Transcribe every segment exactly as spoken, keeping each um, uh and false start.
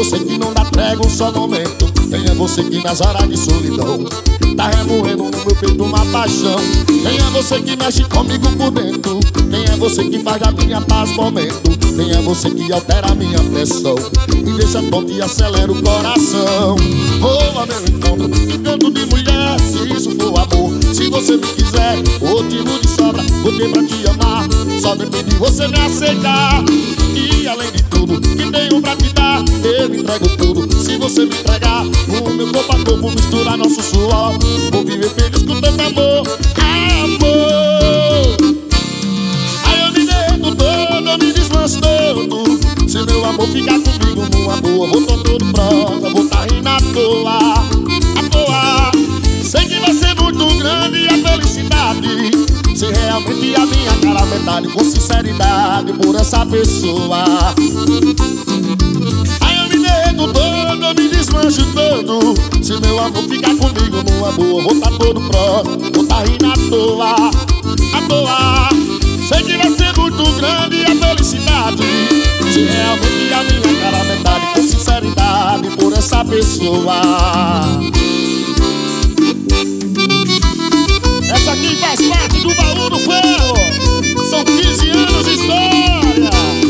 você que não dá trégua um só momento. Quem é você que nas horas de solidão tá remoendo no meu peito uma paixão? Quem é você que mexe comigo por dentro? Quem é você que faz da minha paz momento? Quem é você que altera a minha pressão e deixa tonto e acelera o coração? Vou ao meu encontro, encontro de mulher, se isso for amor. Se você me quiser, motivo de sobra, vou ter pra te amar. Só depende de você me aceitar. E além de tudo que tenho pra te dar, eu entrego tudo. Se você me entregar o meu corpo a corpo, misturar nosso suor, vou viver feliz com tanto amor. Amor. Aí eu me deito todo, eu me desmancho todo. Se meu amor ficar comigo numa boa, vou tô todo prosa, vou tá rindo à toa, à toa. Sei que vai ser muito grande a felicidade, se realmente a minha cara metade com sinceridade por essa pessoa. Aí eu me deito todo, eu me desmancho todo. Se meu amor ficar comigo numa boa, vou tá todo próximo, vou tá rindo à toa, à toa. Sei que vai ser muito grande a felicidade, se realmente a minha cara metade com sinceridade por essa pessoa. Essa aqui faz parte do baú do ferro. São quinze anos de história.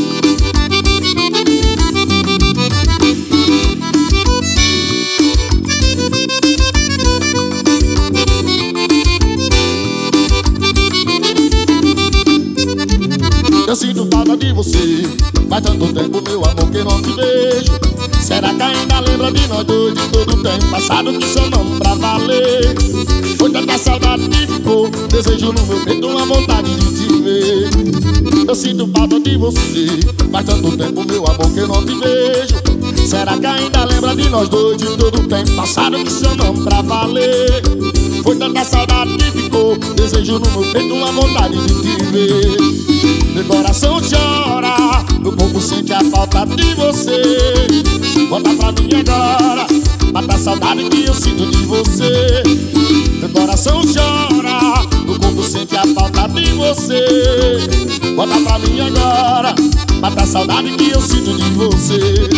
Eu sinto falta de você, faz tanto tempo, meu amor, que não te vejo. Será que ainda lembra de nós dois, de todo o tempo passado que só não pra valer? Foi tanta saudade que ficou, desejo no meu peito, uma vontade de te ver. Eu sinto falta de você, faz tanto tempo, meu amor, que não te vejo. Será que ainda lembra de nós dois, de todo o tempo passado que só não pra valer? Foi tanta saudade que ficou, desejo no meu peito, uma vontade de te ver. Meu coração chora, meu corpo sente a falta de você. Volta pra mim agora, mata a saudade que eu sinto de você. Meu coração chora, meu corpo sente a falta de você. Volta pra mim agora, mata a saudade que eu sinto de você.